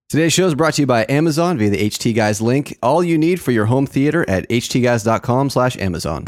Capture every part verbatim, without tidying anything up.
Today's show is brought to you by Amazon via the H T Guys link. All you need for your home theater at h t guys dot com slash Amazon.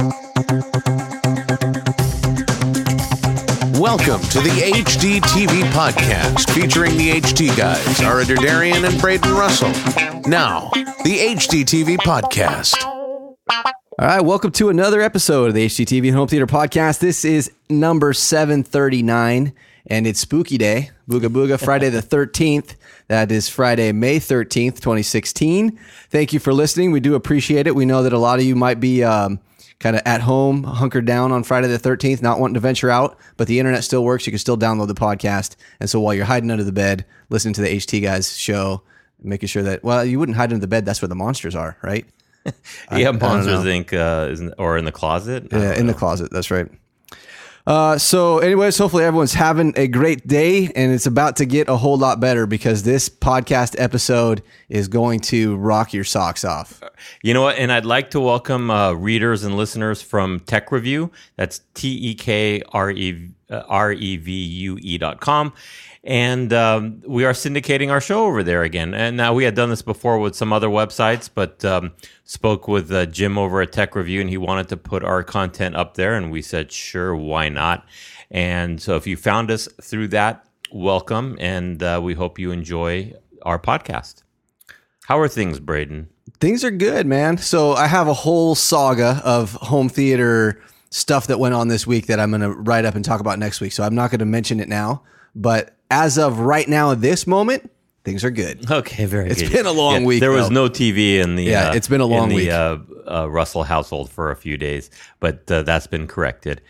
Welcome to the H D T V podcast featuring the H T Guys, Ara Derderian and Braden Russell. Now, the H D T V podcast. All right, welcome to another episode of the H D T V Home Theater Podcast. This is number seven thirty-nine, and it's Spooky Day, Booga Booga, Friday the thirteenth. That is Friday, May thirteenth, twenty sixteen. Thank you for listening. We do appreciate it. We know that a lot of you might be um, kind of at home, hunkered down on Friday the thirteenth, not wanting to venture out, but the internet still works. You can still download the podcast. And so while you're hiding under the bed, listening to the H T Guys show, making sure that, well, you wouldn't hide under the bed. That's where the monsters are, right? yeah, I, Monsters I Incorporated. Uh, is in, or in the closet. Yeah, in know. the closet. That's right. Uh, so anyways, hopefully everyone's having a great day, and it's about to get a whole lot better because this podcast episode is going to rock your socks off. You know what? And I'd like to welcome uh, readers and listeners from Tech Review. That's T E K R E V U E dot com. And um, we are syndicating our show over there again. And now we had done this before with some other websites, but um, spoke with uh, Jim over at Tech Review, and he wanted to put our content up there. And we said, sure, why not? And so if you found us through that, welcome. And uh, we hope you enjoy our podcast. How are things, Braden? Things are good, man. So I have a whole saga of home theater stuff that went on this week that I'm going to write up and talk about next week. So I'm not going to mention it now, but as of right now, at this moment, things are good. Okay, very it's good. It's been a long yeah, week. There though. was no T V in the yeah. Uh, it's been a long in the, week. Uh, uh, Russell household for a few days, but uh, that's been corrected.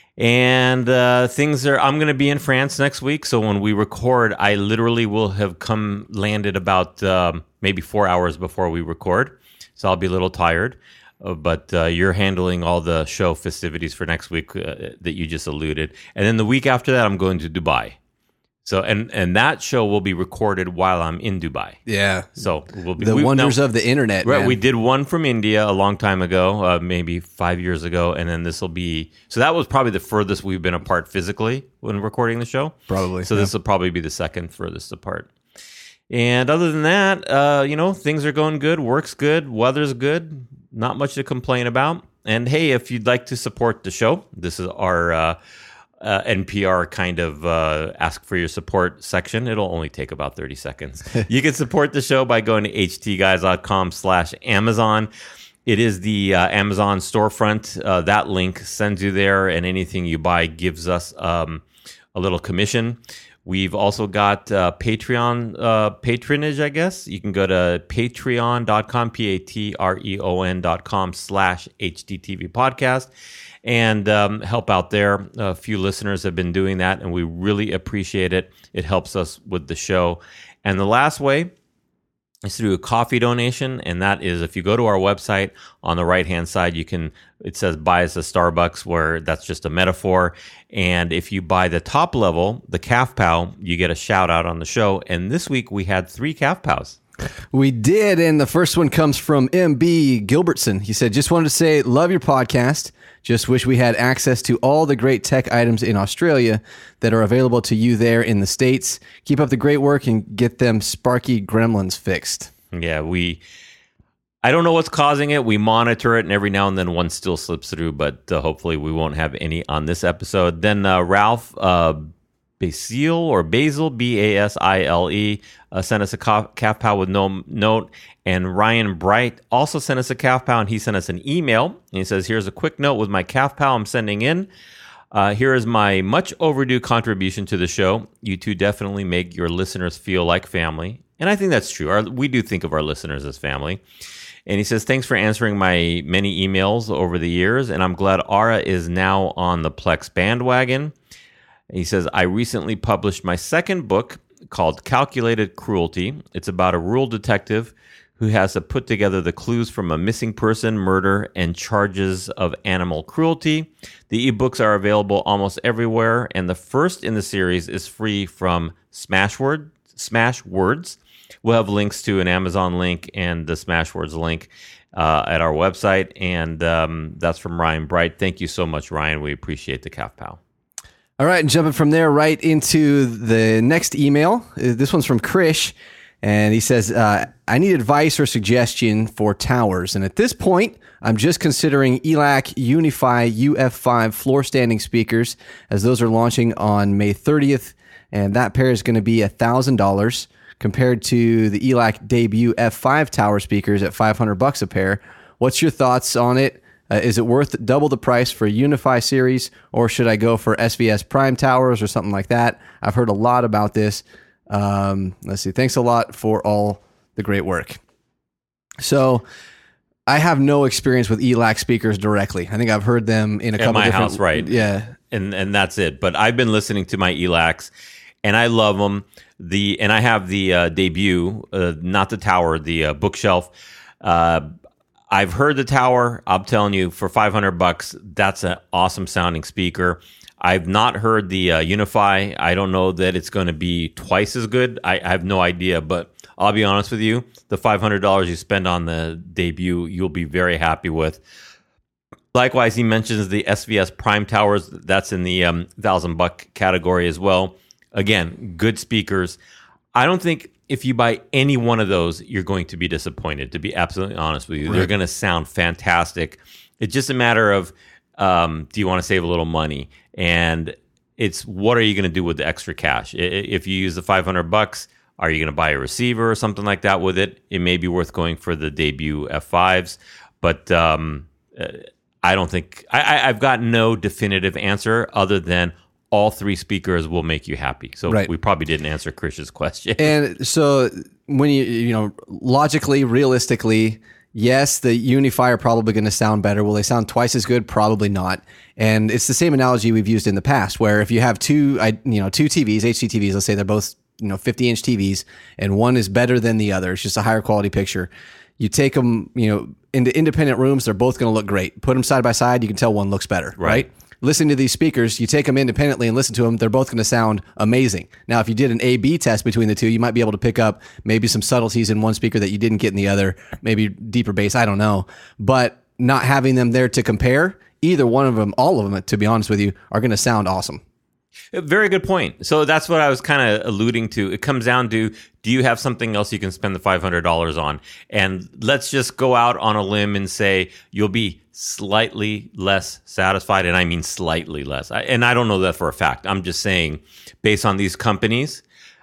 And uh, things are. I'm going to be in France next week, so when we record, I literally will have come landed about um, maybe four hours before we record, so I'll be a little tired. Uh, but uh, you're handling all the show festivities for next week uh, that you just alluded, and then the week after that, I'm going to Dubai. So and and that show will be recorded while I'm in Dubai. Yeah. So we'll be the we, wonders now, of the internet. Right. Man. We did one from India a long time ago, uh, maybe five years ago, and then this will be. So that was probably the furthest we've been apart physically when recording the show. Probably. So yeah. this will probably be the second furthest apart. And other than that, uh, you know, things are going good. Work's good. Weather's good. Not much to complain about. And hey, if you'd like to support the show, this is our. Uh, Uh, N P R kind of uh, ask for your support section. It'll only take about thirty seconds. You can support the show by going to h t guys dot com slash Amazon. It is the uh, Amazon storefront. Uh, that link sends you there, and anything you buy gives us um, a little commission. We've also got uh, Patreon uh, patronage, I guess. You can go to patreon dot com, P A T R E O N dot com slash H D T V podcast. And um, help out there. A few listeners have been doing that, and we really appreciate it. It helps us with the show. And the last way is to do a coffee donation, and that is if you go to our website on the right-hand side, you can. It says "Buy us a Starbucks," where that's just a metaphor. And if you buy the top level, the Calf Pow, you get a shout out on the show. And this week we had three Calf Pows. We did, and the first one comes from M B Gilbertson. He said, just wanted to say, love your podcast. Just wish we had access to all the great tech items in Australia that are available to you there in the States. Keep up the great work and get them Sparky gremlins fixed. Yeah, we... I don't know what's causing it. We monitor it, and every now and then one still slips through, but uh, hopefully we won't have any on this episode. Then uh, Ralph... Uh, Basil or Basil, B A S I L E, uh, sent us a calf pow with no note. And Ryan Bright also sent us a calf pow, and he sent us an email. And he says, here's a quick note with my calf pow I'm sending in. Uh, here is my much overdue contribution to the show. You two definitely make your listeners feel like family. And I think that's true. Our, we do think of our listeners as family. And he says, thanks for answering my many emails over the years. And I'm glad Ara is now on the Plex bandwagon. He says, I recently published my second book called Calculated Cruelty. It's about a rural detective who has to put together the clues from a missing person, murder, and charges of animal cruelty. The ebooks are available almost everywhere, and the first in the series is free from Smashword, Smashwords. We'll have links to an Amazon link and the Smashwords link uh, at our website, and um, that's from Ryan Bright. Thank you so much, Ryan. We appreciate the calf pal. All right, and jumping from there right into the next email. This one's from Krish. And he says, uh, I need advice or suggestion for towers. And at this point, I'm just considering E L A C Unify U F five floor standing speakers, as those are launching on May thirtieth. And that pair is going to be one thousand dollars compared to the E L A C debut F five tower speakers at five hundred bucks a pair. What's your thoughts on it? Uh, is it worth double the price for a Unify series, or should I go for S V S Prime towers or something like that? I've heard a lot about this. Um, let's see. Thanks a lot for all the great work. So I have no experience with E L A C speakers directly. I think I've heard them in a At couple my different house, right? Yeah. And and that's it. But I've been listening to my E L A Cs, and I love them. The and I have the uh, debut, uh, not the tower, the uh, bookshelf. Uh, I've heard the tower. I'm telling you, for five hundred bucks, that's an awesome sounding speaker. I've not heard the uh, Unify. I don't know that it's going to be twice as good. I, I have no idea, but I'll be honest with you. The five hundred dollars you spend on the debut, you'll be very happy with. Likewise, he mentions the S V S Prime towers. That's in the um, thousand buck category as well. Again, good speakers. I don't think if you buy any one of those, you're going to be disappointed, to be absolutely honest with you. Right. They're going to sound fantastic. It's just a matter of, um, do you want to save a little money? And it's, what are you going to do with the extra cash? If you use the five hundred bucks, are you going to buy a receiver or something like that with it? It may be worth going for the debut F fives, but um, I don't think, I, I've got no definitive answer other than all three speakers will make you happy. So right. We probably didn't answer Krish's question. And so when you, you know, logically, realistically, yes, the Unify are probably going to sound better. Will they sound twice as good? Probably not. And it's the same analogy we've used in the past, where if you have two, you know, two T Vs, H D T Vs, let's say they're both, you know, fifty inch T Vs, and one is better than the other. It's just a higher quality picture. You take them, you know, into independent rooms, they're both going to look great. Put them side by side, you can tell one looks better, right? right? Listening to these speakers, you take them independently and listen to them, they're both going to sound amazing. Now, if you did an A B test between the two, you might be able to pick up maybe some subtleties in one speaker that you didn't get in the other, maybe deeper bass, I don't know. But not having them there to compare, either one of them, all of them, to be honest with you, are going to sound awesome. Very good point. So that's what I was kind of alluding to. It comes down to, do you have something else you can spend the five hundred dollars on? And let's just go out on a limb and say you'll be slightly less satisfied, and I mean slightly less. I, and I don't know that for a fact. I'm just saying, based on these companies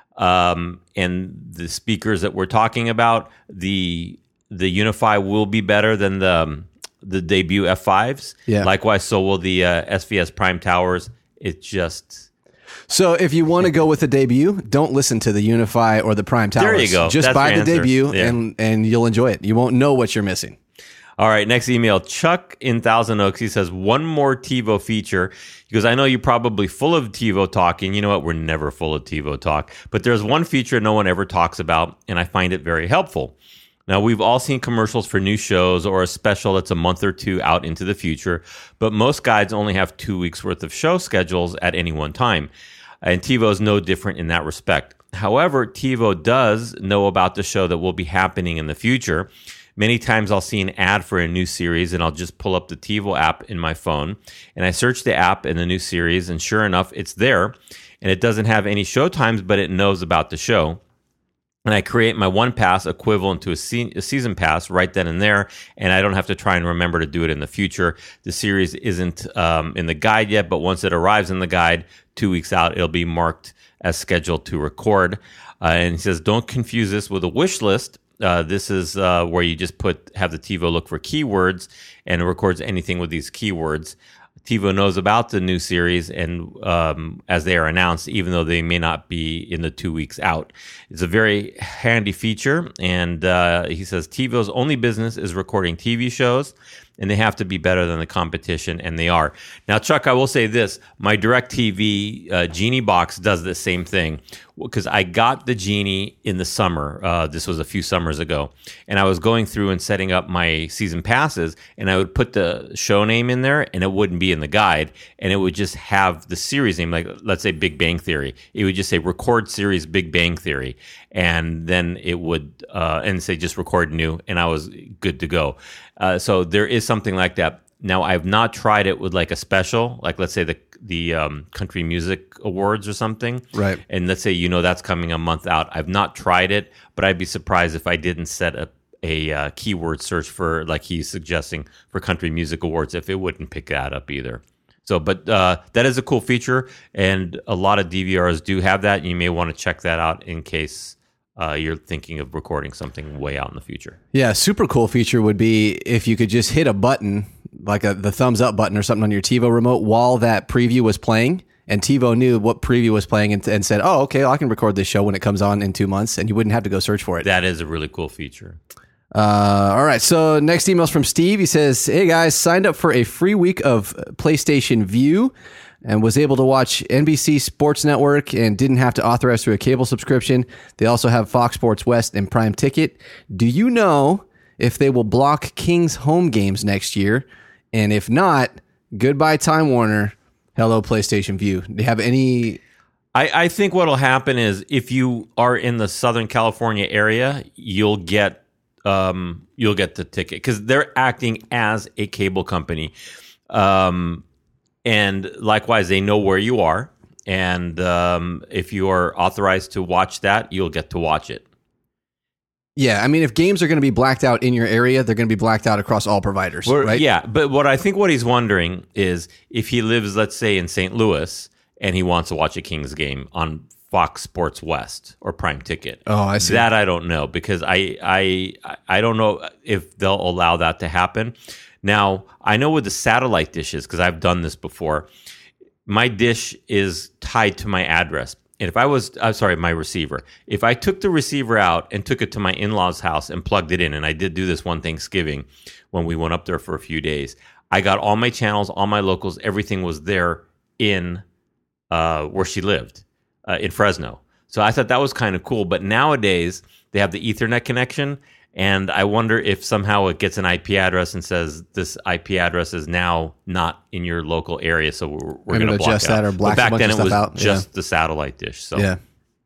um, and the speakers that we're talking about, the the Unify will be better than the um, the debut F fives. Yeah. Likewise, so will the uh, S V S Prime towers. It just... So if you want to go with the debut, don't listen to the Unify or the Prime towers. There you go. Just That's buy the answer. debut yeah. and, and you'll enjoy it. You won't know what you're missing. All right, next email. Chuck in Thousand Oaks. He says, one more TiVo feature. He goes, I know you're probably full of TiVo talk, and you know what? We're never full of TiVo talk. But there's one feature no one ever talks about, and I find it very helpful. Now, we've all seen commercials for new shows or a special that's a month or two out into the future, but most guides only have two weeks worth of show schedules at any one time. And TiVo is no different in that respect. However, TiVo does know about the show that will be happening in the future. Many times I'll see an ad for a new series, and I'll just pull up the TiVo app in my phone, and I search the app and the new series, and sure enough, it's there. And it doesn't have any show times, but it knows about the show. And I create my one pass equivalent to a, se- a season pass right then and there, and I don't have to try and remember to do it in the future. The series isn't um, in the guide yet, but once it arrives in the guide, two weeks out, it'll be marked as scheduled to record. Uh, and he says, don't confuse this with a wish list. Uh, this is uh, where you just put have the TiVo look for keywords, and it records anything with these keywords. TiVo knows about the new series, and um, as they are announced, even though they may not be in the two weeks out. It's a very handy feature, and uh, he says TiVo's only business is recording T V shows, and they have to be better than the competition, and they are. Now, Chuck, I will say this. My DirecTV uh, Genie box does the same thing, because I got the Genie in the summer. Uh, this was a few summers ago, and I was going through and setting up my season passes, and I would put the show name in there, and it wouldn't be in the guide, and it would just have the series name, like let's say Big Bang Theory. It would just say record series Big Bang Theory, and then it would uh, and say just record new, and I was good to go. Uh, so there is something like that. Now, I've not tried it with like a special, like let's say the the um, Country Music Awards or something. Right. And let's say, you know, that's coming a month out. I've not tried it, but I'd be surprised if I didn't set up a uh, keyword search for, like he's suggesting, for Country Music Awards, if it wouldn't pick that up either. So, but uh, that is a cool feature, and a lot of D V Rs do have that. You may want to check that out in case uh, you're thinking of recording something way out in the future. Yeah, super cool feature would be if you could just hit a button, like a, the thumbs up button or something on your TiVo remote while that preview was playing, and TiVo knew what preview was playing and, and said, oh, okay, well, I can record this show when it comes on in two months, and you wouldn't have to go search for it. That is a really cool feature. Uh, all right, so next email's from Steve. He says, hey guys, signed up for a free week of PlayStation Vue and was able to watch N B C Sports Network and didn't have to authorize through a cable subscription. They also have Fox Sports West and Prime Ticket. Do you know if they will block Kings home games next year? And if not, goodbye Time Warner. Hello PlayStation Vue. Do you have any... I, I think what will happen is if you are in the Southern California area, you'll get um, you'll get the ticket because they're acting as a cable company. Um, and likewise, they know where you are. And um, if you are authorized to watch that, you'll get to watch it. Yeah, I mean, if games are going to be blacked out in your area, they're going to be blacked out across all providers, Well, right? Yeah, but what I think what he's wondering is if he lives, let's say, in Saint Louis and he wants to watch a Kings game on Fox Sports West or Prime Ticket. Oh, I see. That I don't know because I I I don't know if they'll allow that to happen. Now, I know with the satellite dishes, because I've done this before, my dish is tied to my address. And if I was, I'm sorry, my receiver. If I took the receiver out and took it to my in-laws' house and plugged it in, and I did do this one Thanksgiving when we went up there for a few days, I got all my channels, all my locals, everything was there in uh, where she lived, uh, in Fresno. So I thought that was kind of cool. But nowadays, they have the Ethernet connection, and I wonder if somehow it gets an I P address and says this I P address is now not in your local area, so we're, we're going to block adjust out. that or black but back a bunch then of it was stuff out. just Yeah. the satellite dish. So Yeah.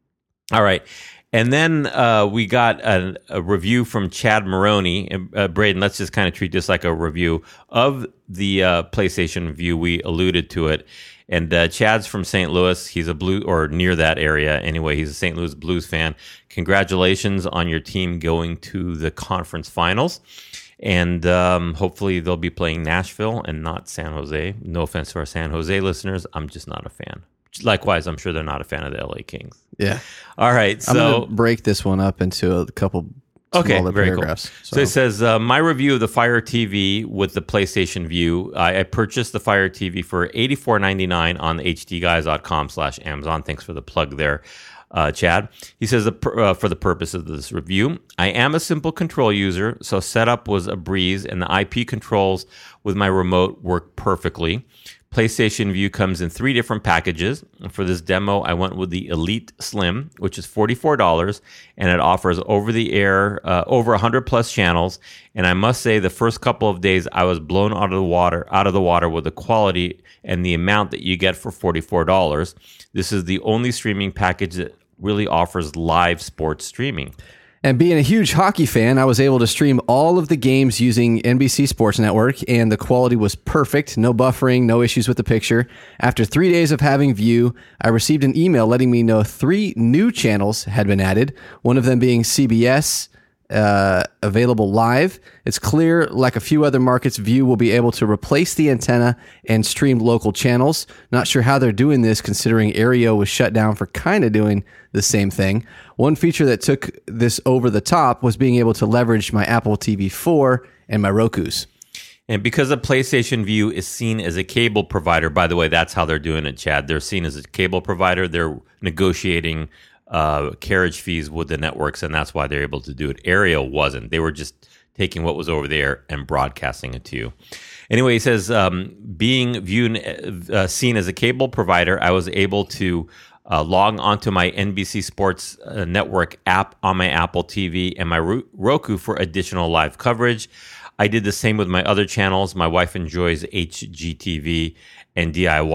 all right. And then uh, we got a, a review from Chad Maroney. And, uh, Braden, let's just kind of treat this like a review of the uh, PlayStation Vue. We alluded to it. And uh, Chad's from Saint Louis. He's a blue or near that area. Anyway, he's a Saint Louis Blues fan. Congratulations on your team going to the conference finals. And um, hopefully they'll be playing Nashville and not San Jose. No offense to our San Jose listeners. I'm just not a fan. Likewise, I'm sure they're not a fan of the L A Kings. Yeah. All right. I'm So going to break this one up into a couple Okay, smaller very paragraphs. cool. So, it says, uh, my review of the Fire T V with the PlayStation Vue. I, I purchased the Fire T V for eighty-four ninety-nine on hdguys.com slash Amazon. Thanks for the plug there, uh, Chad. He says, uh, for the purpose of this review, I am a simple control user, so setup was a breeze, and the I P controls with my remote work perfectly. PlayStation Vue comes in three different packages. For this demo, I went with the Elite Slim, which is forty-four dollars, and it offers over-the-air, uh, over one hundred plus channels. And I must say, the first couple of days, I was blown out of the water, out of the water with the quality and the amount that you get for forty-four dollars. This is the only streaming package that really offers live sports streaming. And being a huge hockey fan, I was able to stream all of the games using N B C Sports Network, and the quality was perfect. No buffering, no issues with the picture. After three days of having Vue, I received an email letting me know three new channels had been added, one of them being C B S, uh, available live. It's clear, like a few other markets, Vue will be able to replace the antenna and stream local channels. Not sure how they're doing this, considering Aereo was shut down for kind of doing the same thing. One feature that took this over the top was being able to leverage my Apple T V four and my Rokus. And because a PlayStation Vue is seen as a cable provider, by the way, that's how they're doing it, Chad. They're seen as a cable provider. They're negotiating uh, carriage fees with the networks, and that's why they're able to do it. Aereo wasn't. They were just taking what was over there and broadcasting it to you. Anyway, he says, um, being viewed, uh, seen as a cable provider, I was able to uh, log onto my N B C Sports uh, Network app on my Apple T V and my Roku for additional live coverage. I did the same with my other channels. My wife enjoys H G T V and D I Y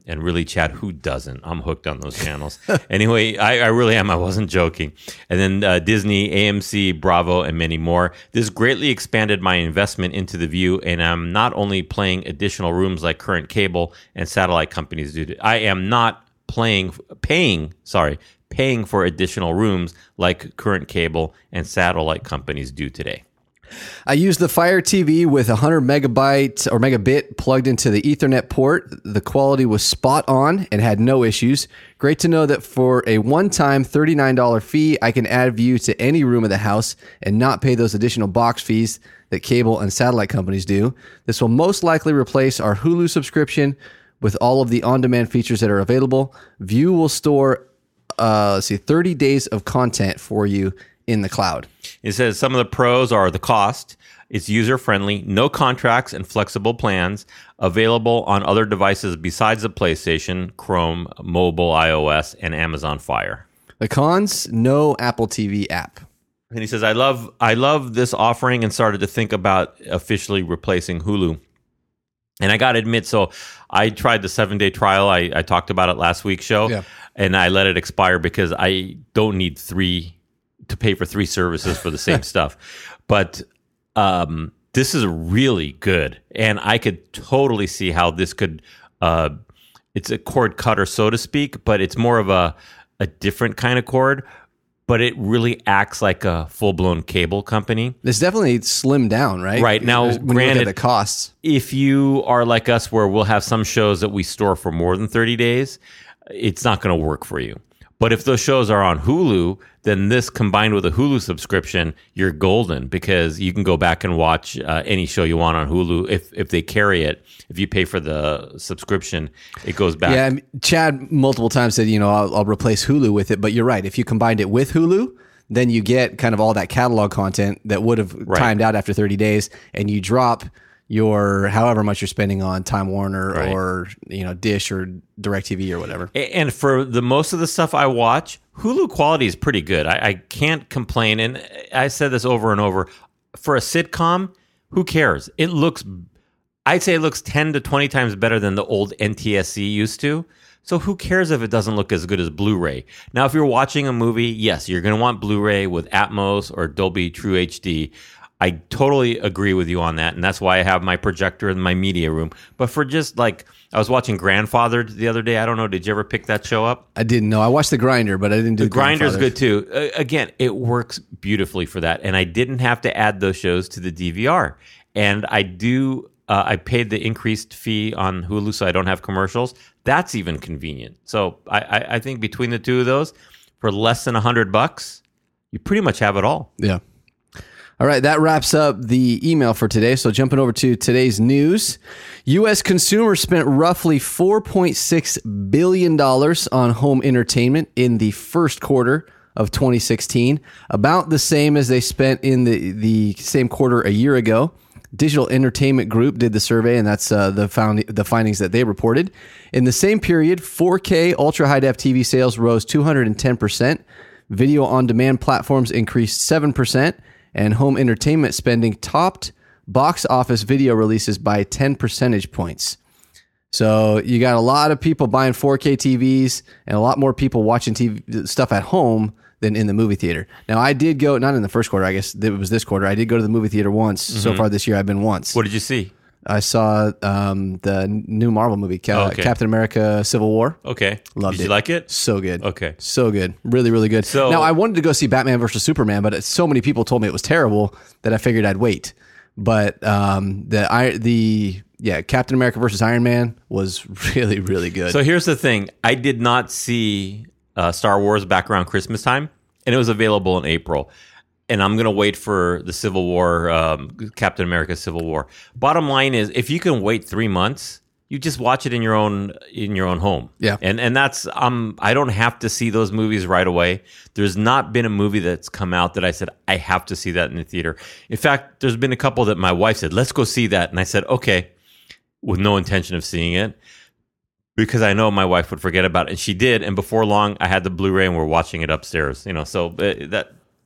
And really, Chad, who doesn't? I'm hooked on those channels. Anyway, I, I really am. I wasn't joking. And then uh, Disney, A M C, Bravo, and many more. This greatly expanded my investment into the View, and I'm not only playing additional rooms like current cable and satellite companies do. I am not playing, paying, sorry, paying for additional rooms like current cable and satellite companies do today. I used the Fire T V with one hundred megabyte or megabit plugged into the Ethernet port. The quality was spot on and had no issues. Great to know that for a one-time thirty-nine dollars fee, I can add View to any room of the house and not pay those additional box fees that cable and satellite companies do. This will most likely replace our Hulu subscription with all of the on-demand features that are available. View will store, uh, let's see, thirty days of content for you in the cloud. It says some of the pros are the cost. It's user-friendly, no contracts and flexible plans, available on other devices besides the PlayStation, Chrome, mobile, iOS, and Amazon Fire. The cons, no Apple T V app. And he says, I love I love this offering and started to think about officially replacing Hulu. And I got to admit, so I tried the seven-day trial. I, I talked about it last week's show, Yeah. and I let it expire because I don't need three to pay for three services for the same stuff. But um, this is really good, and I could totally see how this could. Uh, it's a cord cutter, so to speak, but it's more of a a different kind of cord. But it really acts like a full blown cable company. It's definitely slimmed down, right? Right. Now, when you look granted, at the costs. If you are like us, where we'll have some shows that we store for more than thirty days, it's not going to work for you. But if those shows are on Hulu, then this combined with a Hulu subscription, you're golden, because you can go back and watch uh, any show you want on Hulu if if they carry it. If you pay for the subscription, it goes back. Yeah, Chad multiple times said, you know, I'll, I'll replace Hulu with it. But you're right. If you combined it with Hulu, then you get kind of all that catalog content that would have Right. timed out after thirty days, and you drop your however much you're spending on Time Warner Right. or, you know, Dish or DirecTV or whatever. A- And for the most of the stuff I watch, Hulu quality is pretty good. I, I can't complain. And I said this over and over. For a sitcom, who cares? It looks, I'd say it looks ten to twenty times better than the old N T S C used to. So who cares if it doesn't look as good as Blu-ray? Now, if you're watching a movie, yes, you're going to want Blu-ray with Atmos or Dolby True H D. I totally agree with you on that, and that's why I have my projector in my media room. But for just like, I was watching Grandfathered the other day. I don't know, did you ever pick that show up? I didn't know. I watched The Grinder, but I didn't do The Grinder's Grandfathers. good too. Uh, again, it works beautifully for that, and I didn't have to add those shows to the D V R. And I do. Uh, I paid the increased fee on Hulu, so I don't have commercials. That's even convenient. So I, I, I think between the two of those, for less than a hundred bucks, you pretty much have it all. Yeah. All right, that wraps up the email for today. So jumping over to today's news, U S consumers spent roughly four point six billion dollars on home entertainment in the first quarter of twenty sixteen, about the same as they spent in the, the same quarter a year ago. Digital Entertainment Group did the survey, and that's uh, the found the findings that they reported. In the same period, four K ultra high def T V sales rose two hundred ten percent. Video on demand platforms increased seven percent. And home entertainment spending topped box office video releases by ten percentage points. So you got a lot of people buying four K T Vs and a lot more people watching T V stuff at home than in the movie theater. Now, I did go, not in the first quarter, I guess it was this quarter. I did go to the movie theater once. Mm-hmm. So far this year, I've been once. What did you see? I saw um, the new Marvel movie, Ca- Okay. Captain America Civil War. Okay. Loved Did it. you like it? So good. Okay. So good. Really, really good. So- now, I wanted to go see Batman versus Superman, but so many people told me it was terrible that I figured I'd wait. But um, the I the yeah Captain America versus Iron Man was really, really good. So here's the thing. I did not see uh, Star Wars back around Christmas time, and it was available in April. And I'm going to wait for the Civil War, um, Captain America Civil War. Bottom line is, if you can wait three months, you just watch it in your own in your own home. Yeah. And and that's um I don't have to see those movies right away. There's not been a movie that's come out that I said I have to see that in the theater. In fact, there's been a couple that my wife said, "Let's go see that," and I said, "Okay," with no intention of seeing it, because I know my wife would forget about it, and she did. And before long, I had the Blu-ray, and we're watching it upstairs. You know, so uh, that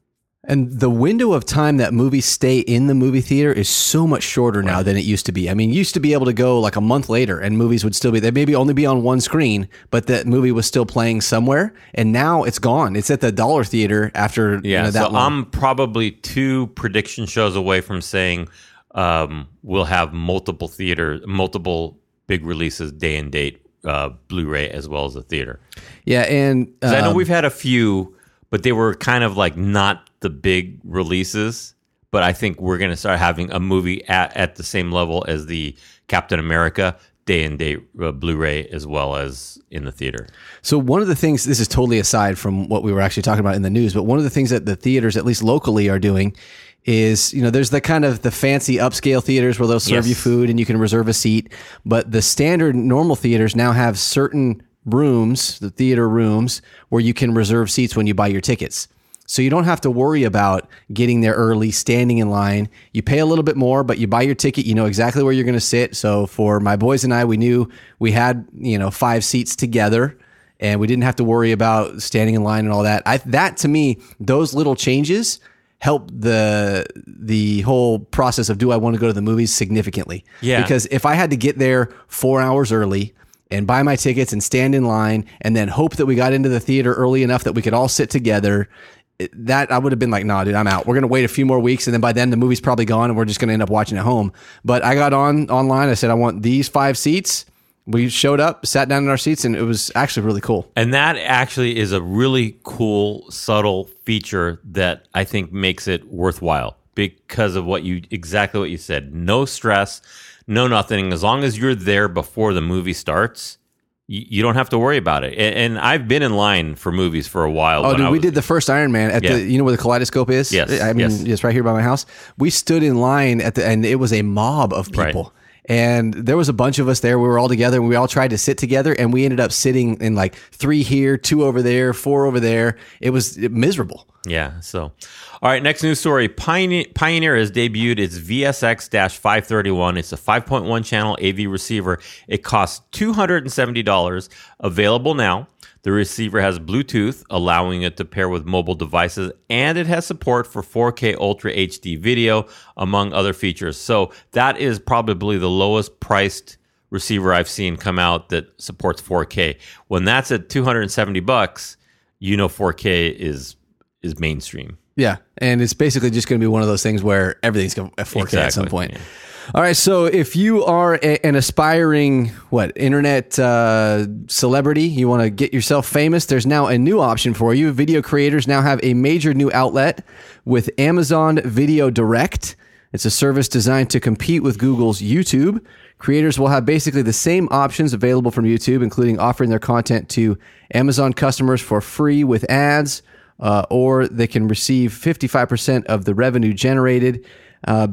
And the window of time that movies stay in the movie theater is so much shorter now than it used to be. I mean, you used to be able to go like a month later and movies would still be, they maybe only be on one screen, but that movie was still playing somewhere. And now it's gone. It's at the dollar theater after Yeah, you know, that so long. I'm probably two prediction shows away from saying um, we'll have multiple theater, multiple big releases, day and date, uh, Blu-ray as well as the theater. Yeah, and 'Cause I know um, we've had a few, but they were kind of like not the big releases. But I think we're going to start having a movie at, at the same level as the Captain America day and date uh, Blu-ray as well as in the theater. So one of the things, this is totally aside from what we were actually talking about in the news, but one of the things that the theaters, at least locally, are doing is, you know, there's the kind of the fancy upscale theaters where they'll serve Yes. you food and you can reserve a seat. But the standard normal theaters now have certain rooms, the theater rooms, where you can reserve seats when you buy your tickets. So you don't have to worry about getting there early, standing in line. You pay a little bit more, but you buy your ticket, you know exactly where you're going to sit. So for my boys and I, we knew we had, you know, five seats together and we didn't have to worry about standing in line and all that. I, that to me, those little changes help the the whole process of do I want to go to the movies significantly. Yeah. Because if I had to get there four hours early and buy my tickets and stand in line and then hope that we got into the theater early enough that we could all sit together, that I would have been like, nah, dude, I'm out. We're going to wait a few more weeks. And then by then the movie's probably gone and we're just going to end up watching at home. But I got on online. I said, I want these five seats. We showed up, sat down in our seats, and it was actually really cool. And that actually is a really cool, subtle feature that I think makes it worthwhile because of what you, exactly what you said. No stress, no nothing. As long as you're there before the movie starts, you, you don't have to worry about it. And, and I've been in line for movies for a while. Oh, when dude, I we was, did the first Iron Man at Yeah. the, you know where the Kaleidoscope is? Yes, I mean, yes. it's right here by my house. We stood in line at the, and it was a mob of people. Right. And there was a bunch of us there. We were all together and we all tried to sit together and we ended up sitting in like three here, two over there, four over there. It was miserable. Yeah. So, all right. Next news story: Pioneer, Pioneer has debuted its V S X five thirty-one. It's a five point one channel A V receiver. It costs two hundred seventy dollars. Available now. The receiver has Bluetooth, allowing it to pair with mobile devices, and it has support for four K Ultra H D video, among other features. So that is probably the lowest priced receiver I've seen come out that supports four K. When that's at two hundred seventy bucks, you know four K is is mainstream. Yeah. And it's basically just going to be one of those things where everything's going to four K at some Exactly, point. yeah. All right. So if you are a, an aspiring, what, internet uh, celebrity, you want to get yourself famous, there's now a new option for you. Video creators now have a major new outlet with Amazon Video Direct. It's a service designed to compete with Google's YouTube. Creators will have basically the same options available from YouTube, including offering their content to Amazon customers for free with ads, uh, or they can receive fifty-five percent of the revenue generated. Uh,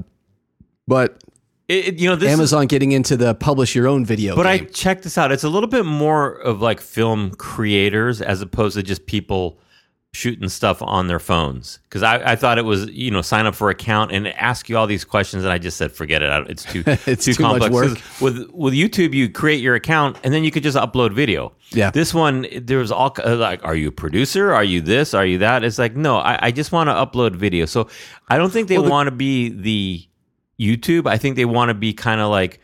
but It, it- you know, this is- Amazon getting into the publish your own video But I game. checked this out. It's a little bit more of like film creators as opposed to just people shooting stuff on their phones. Because I, I thought it was, you know, sign up for an account and ask you all these questions, and I just said, forget it. I- It's too It's too, too much complex. work. 'Cause With with YouTube, you create your account and then you could just upload video. Yeah. This one, there was all uh, like, are you a producer? Are you this? Are you that? It's like, no, I, I just want to upload video. So I don't think they Well, the- want to be the YouTube. I think they want to be kind of like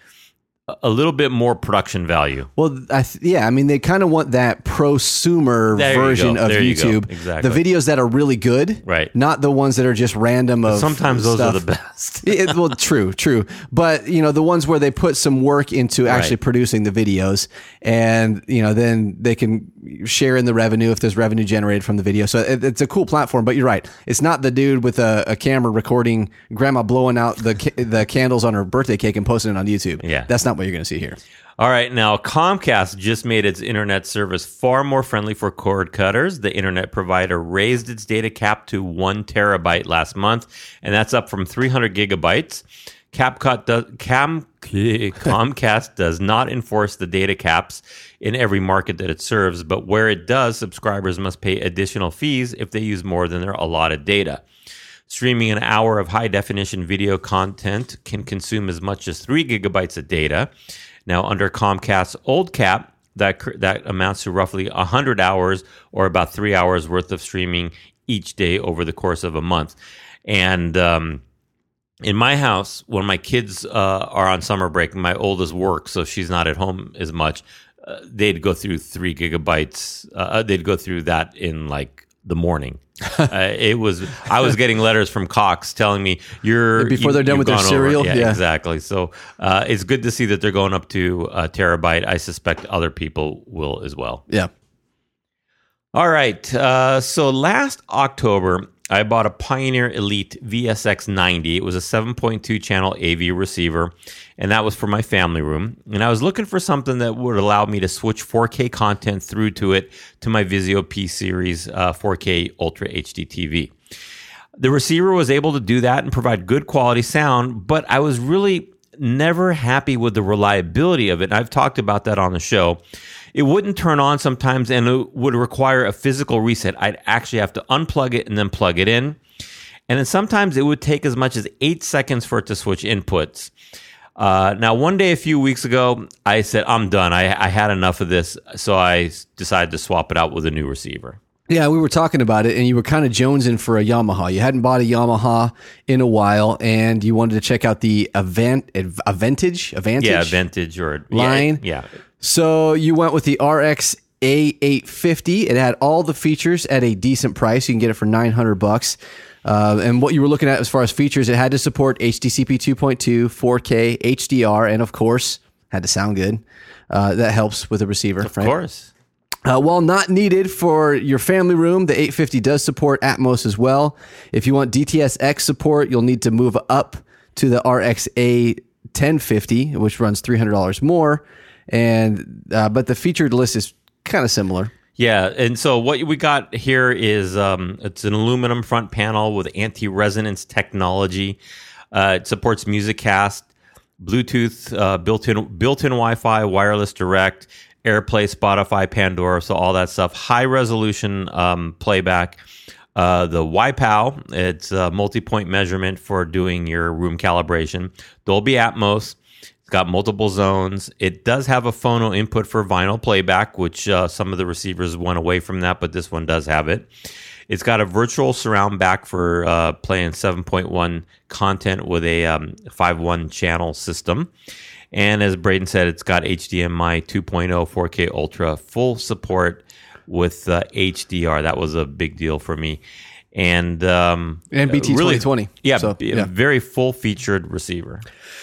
a little bit more production value. Well, I th- yeah, I mean, they kind of want that prosumer There you version go. of There you go. YouTube. Exactly. The videos that are really good, Right. Not the ones that are just random. Of Sometimes those stuff. are the best. It- well, true, true. But, you know, the ones where they put some work into actually Right. producing the videos and, you know, then they can share in the revenue if there's revenue generated from the video. So it, it's a cool platform, but you're right. It's not the dude with a, a camera recording grandma blowing out the ca- the candles on her birthday cake and posting it on YouTube. Yeah. That's not what you're going to see here. All right, now Comcast just made its internet service far more friendly for cord cutters. The internet provider raised its data cap to one terabyte last month, and that's up from three hundred gigabytes. CapCut does, Cam, Comcast does not enforce the data caps in every market that it serves, but where it does, subscribers must pay additional fees if they use more than their allotted data. Streaming an hour of high-definition video content can consume as much as three gigabytes of data. Now, under Comcast's old cap, that that amounts to roughly one hundred hours or about three hours worth of streaming each day over the course of a month. And um, in my house, when my kids uh, are on summer break, my oldest works, so she's not at home as much, uh, they'd go through three gigabytes. Uh, they'd go through that in like the morning. uh, it was I was getting letters from Cox telling me you're before you, they're done with their cereal. Yeah, yeah, exactly. So uh, it's good to see that they're going up to a terabyte. I suspect other people will as well. Yeah. All right. Uh, so last October, I bought a Pioneer Elite V S X ninety. It was a seven point two channel A V receiver, and that was for my family room. And I was looking for something that would allow me to switch four K content through to it to my Vizio P-Series uh, four K Ultra H D T V. The receiver was able to do that and provide good quality sound, but I was really never happy with the reliability of it. And I've talked about that on the show. It wouldn't turn on sometimes, and it would require a physical reset. I'd actually have to unplug it and then plug it in. And then sometimes it would take as much as eight seconds for it to switch inputs. Uh, now, one day a few weeks ago, I said, I'm done. I, I had enough of this, so I decided to swap it out with a new receiver. Yeah, we were talking about it, and you were kind of jonesing for a Yamaha. You hadn't bought a Yamaha in a while, and you wanted to check out the Avant, Avantage, Avantage, yeah, Avantage or line. Yeah, yeah. So you went with the R X A eight fifty. It had all the features at a decent price. You can get it for nine hundred bucks. Uh, and what you were looking at as far as features, it had to support H D C P two point two, four K, H D R, and of course, had to sound good. Uh, that helps with a receiver, Of right? course. Uh, while not needed for your family room, the eight fifty does support Atmos as well. If you want D T S X support, you'll need to move up to the R X A ten fifty, which runs three hundred dollars more. And uh, but the featured list is kind of similar. Yeah, and so what we got here is um, it's an aluminum front panel with anti-resonance technology. Uh, it supports MusicCast, Bluetooth, uh, built-in built-in Wi-Fi, wireless direct, AirPlay, Spotify, Pandora, so all that stuff. High-resolution um, playback. Uh, the WiPow, it's a multi-point measurement for doing your room calibration. Dolby Atmos. It's got multiple zones. It does have a phono input for vinyl playback, which uh, some of the receivers went away from that, but this one does have it. It's got a virtual surround back for uh, playing seven point one content with a um, five point one channel system. And as Braden said, it's got H D M I two point oh, four K Ultra, full support with uh, H D R. That was a big deal for me. And um, And B T really, twenty twenty. Yeah, So, a yeah. very full-featured receiver.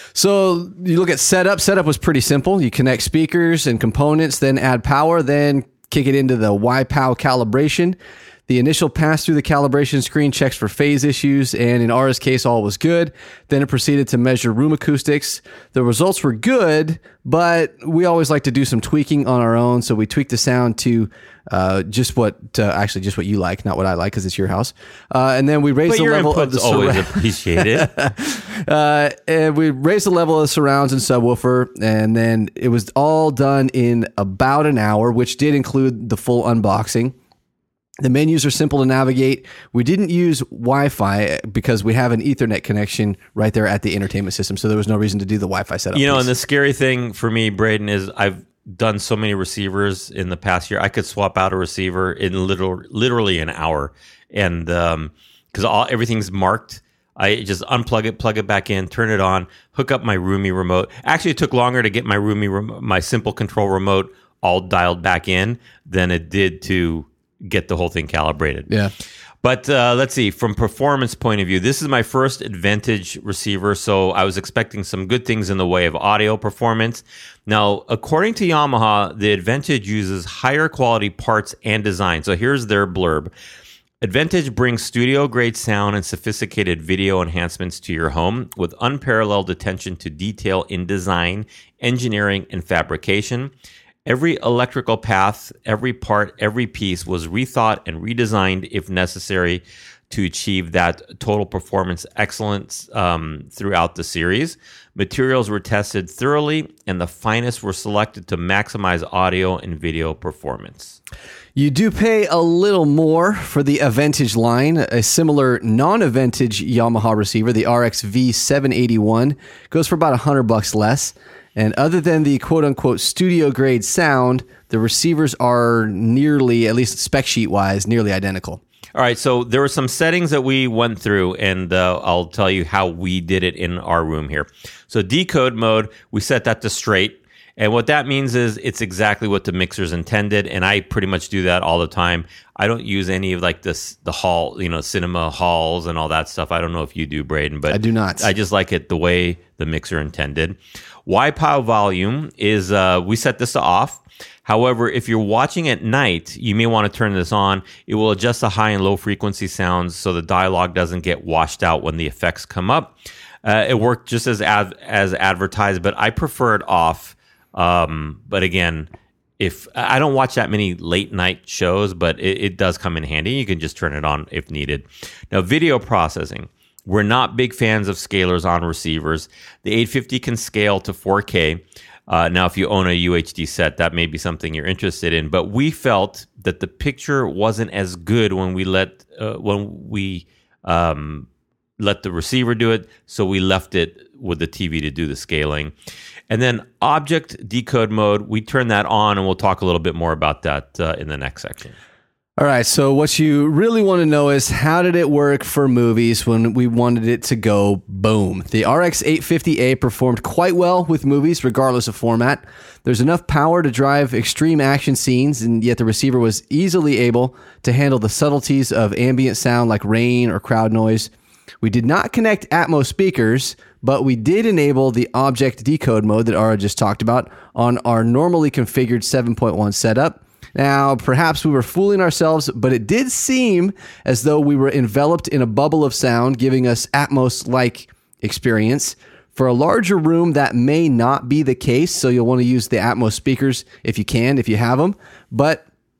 So you look at setup. Setup was pretty simple. You connect speakers and components, then add power, then kick it into the WiPow calibration. The initial pass through the calibration screen checks for phase issues, and in Ara's case, all was good. Then it proceeded to measure room acoustics. The results were good, but we always like to do some tweaking on our own, so we tweaked the sound to uh, just what, uh, actually just what you like, not what I like, because it's your house. Uh, and then we raised But the your level input's of the always surround. appreciated. Uh, and we raised the level of the surrounds and subwoofer, and then it was all done in about an hour, which did include the full unboxing. The menus are simple to navigate. We didn't use Wi-Fi because we have an Ethernet connection right there at the entertainment system, so there was no reason to do the Wi-Fi setup. You know, piece. and the scary thing for me, Braden, is I've done so many receivers in the past year. I could swap out a receiver in literal, literally an hour, and um, because all everything's marked. I just unplug it, plug it back in, turn it on, hook up my Roomie remote. Actually, it took longer to get my Roomie, rem- my simple control remote all dialed back in than it did to get the whole thing calibrated. Yeah. But uh, let's see, from performance point of view, this is my first Advantage receiver, so I was expecting some good things in the way of audio performance. Now, according to Yamaha, the Advantage uses higher quality parts and design. So here's their blurb. Advantage brings studio-grade sound and sophisticated video enhancements to your home with unparalleled attention to detail in design, engineering, and fabrication. Every electrical path, every part, every piece was rethought and redesigned if necessary to achieve that total performance excellence um, throughout the series. Materials were tested thoroughly, and the finest were selected to maximize audio and video performance. You do pay a little more for the Avantage line. A similar non-Avantage Yamaha receiver, the R X V seven eighty-one, goes for about one hundred bucks less. And other than the quote-unquote studio-grade sound, the receivers are nearly, at least spec sheet-wise, nearly identical. All right, so there were some settings that we went through, and uh, I'll tell you how we did it in our room here. So decode mode, we set that to straight. And what that means is it's exactly what the mixer's intended, and I pretty much do that all the time. I don't use any of like this, the hall, you know, cinema halls and all that stuff. I don't know if you do, Braden, but I do not. I just like it the way the mixer intended. Y P O W volume is, uh, we set this to off. However, if you're watching at night, you may want to turn this on. It will adjust the high and low frequency sounds so the dialogue doesn't get washed out when the effects come up. Uh, it worked just as ad- as advertised, but I prefer it off. Um, but again, if I don't watch that many late night shows, but it, it does come in handy. You can just turn it on if needed. Now, video processing. We're not big fans of scalers on receivers. The eight fifty can scale to four K. Uh, now, if you own a U H D set, that may be something you're interested in. But we felt that the picture wasn't as good when we let uh, when we um, let the receiver do it, so we left it with the T V to do the scaling. And then object decode mode, we turn that on, and we'll talk a little bit more about that uh, in the next section. All right, so what you really want to know is how did it work for movies when we wanted it to go boom? The R X eight fifty A performed quite well with movies, regardless of format. There's enough power to drive extreme action scenes, and yet the receiver was easily able to handle the subtleties of ambient sound like rain or crowd noise. We did not connect Atmos speakers, but we did enable the object decode mode that Ara just talked about on our normally configured seven point one setup. Now, perhaps we were fooling ourselves, but it did seem as though we were enveloped in a bubble of sound, giving us Atmos-like experience. For a larger room, that may not be the case, so you'll want to use the Atmos speakers if you can, if you have them. But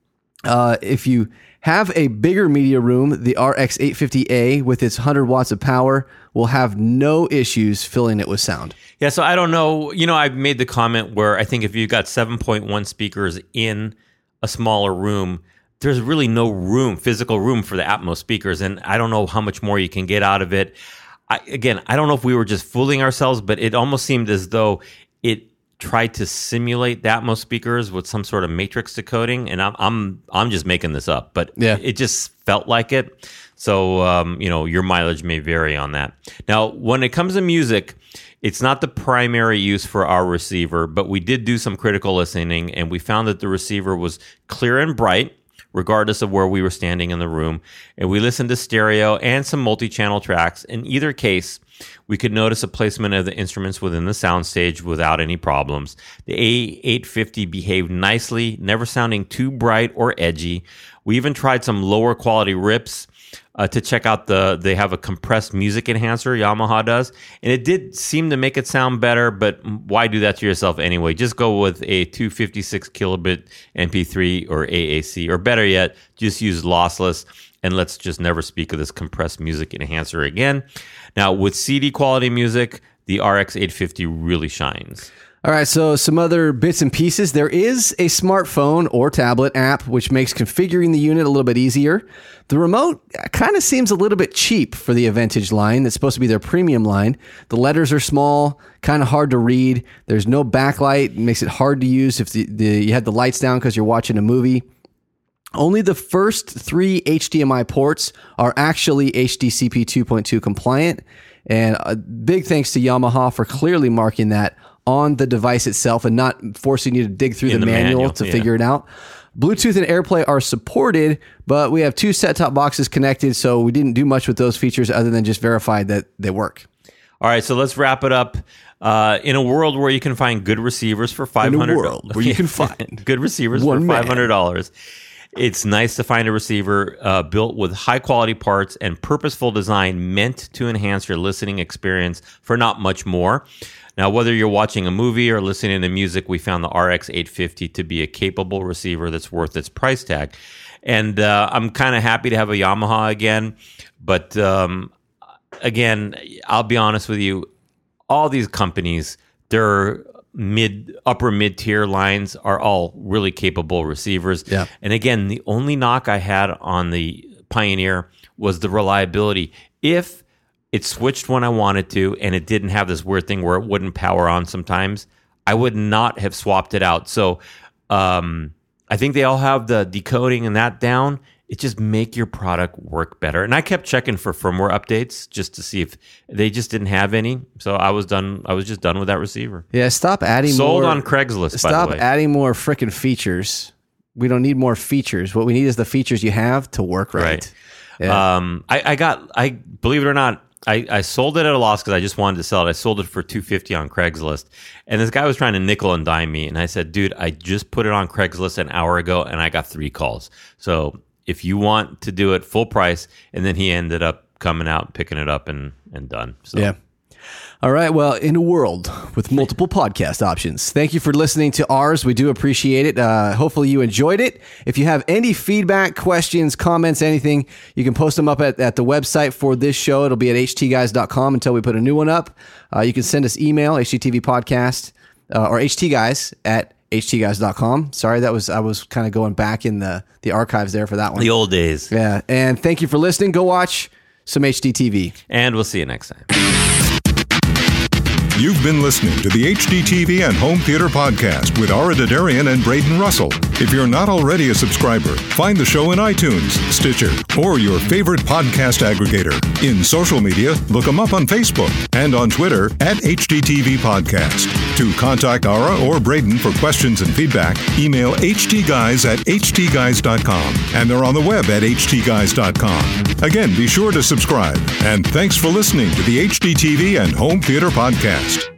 uh, if you have a bigger media room, the R X eight fifty A with its one hundred watts of power will have no issues filling it with sound. Yeah, so I don't know. You know, I've made the comment where I think if you've got seven point one speakers in a smaller room, there's really no room, physical room for the Atmos speakers, and I don't know how much more you can get out of it. I, again, I don't know if we were just fooling ourselves, but it almost seemed as though it tried to simulate the Atmos speakers with some sort of matrix decoding, and I'm I'm I'm just making this up, but yeah. It just felt like it. So um, you know, your mileage may vary on that. Now, when it comes to music, it's not the primary use for our receiver, but we did do some critical listening, and we found that the receiver was clear and bright, regardless of where we were standing in the room. And we listened to stereo and some multi-channel tracks. In either case, we could notice a placement of the instruments within the soundstage without any problems. The A eight fifty behaved nicely, never sounding too bright or edgy. We even tried some lower quality rips uh, to check out the, they have a compressed music enhancer, Yamaha does, and it did seem to make it sound better, but why do that to yourself anyway? Just go with a two fifty-six kilobit M P three or A A C, or better yet, just use lossless, and let's just never speak of this compressed music enhancer again. Now, with C D quality music, the R X eight fifty really shines. All right, so some other bits and pieces. There is a smartphone or tablet app which makes configuring the unit a little bit easier. The remote kind of seems a little bit cheap for the Aventage line. That's supposed to be their premium line. The letters are small, kind of hard to read. There's no backlight. It makes it hard to use if the, the, you had the lights down because you're watching a movie. Only the first three H D M I ports are actually H D C P two point two compliant. And a big thanks to Yamaha for clearly marking that on the device itself and not forcing you to dig through the, the manual, manual to yeah. figure it out. Bluetooth and AirPlay are supported, but we have two set-top boxes connected, so we didn't do much with those features other than just verify that they work. All right, so let's wrap it up. Uh, in a world where you can find good receivers for five hundred dollars. In a world where you can find good receivers for five hundred dollars. It's nice to find a receiver uh, built with high-quality parts and purposeful design meant to enhance your listening experience for not much more. Now, whether you're watching a movie or listening to music, we found the R X eight fifty to be a capable receiver that's worth its price tag. And uh, I'm kind of happy to have a Yamaha again. But um, again, I'll be honest with you, all these companies, their mid, upper mid-tier lines are all really capable receivers. Yeah. And again, the only knock I had on the Pioneer was the reliability. If it switched when I wanted to, and it didn't have this weird thing where it wouldn't power on sometimes, I would not have swapped it out. So um, I think they all have the decoding and that down. it just make your product work better. And I kept checking for firmware updates just to see if they just didn't have any. So I was done. I was just done with that receiver. Yeah, stop adding Sold more. on Craigslist, Stop by the way. adding more freaking features. We don't need more features. What we need is the features you have to work right. Right. Yeah. Um, I, I got, I believe it or not, I, I sold it at a loss because I just wanted to sell it. I sold it for two hundred fifty dollars on Craigslist. And this guy was trying to nickel and dime me. And I said, dude, I just put it on Craigslist an hour ago and I got three calls. So if you want to do it full price, and then he ended up coming out, picking it up and, and done. So. Yeah. All right. Well, in a world with multiple podcast options, thank you for listening to ours. We do appreciate it. Uh, hopefully you enjoyed it. If you have any feedback, questions, comments, anything, you can post them up at, at the website for this show. It'll be at h t guys dot com until we put a new one up. Uh, you can send us email, H T T V podcast, uh, or htguys at h t guys dot com. Sorry, that was I was kind of going back in the, the archives there for that one. The old days. Yeah. And thank you for listening. Go watch some H D T V. And we'll see you next time. You've been listening to the H D T V and Home Theater Podcast with Ara Dadarian and Braden Russell. If you're not already a subscriber, find the show in iTunes, Stitcher, or your favorite podcast aggregator. In social media, look them up on Facebook and on Twitter at H D T V Podcast. To contact Ara or Braden for questions and feedback, email htguys at h t guys dot com. And they're on the web at h t guys dot com. Again, be sure to subscribe. And thanks for listening to the H D T V and Home Theater Podcast.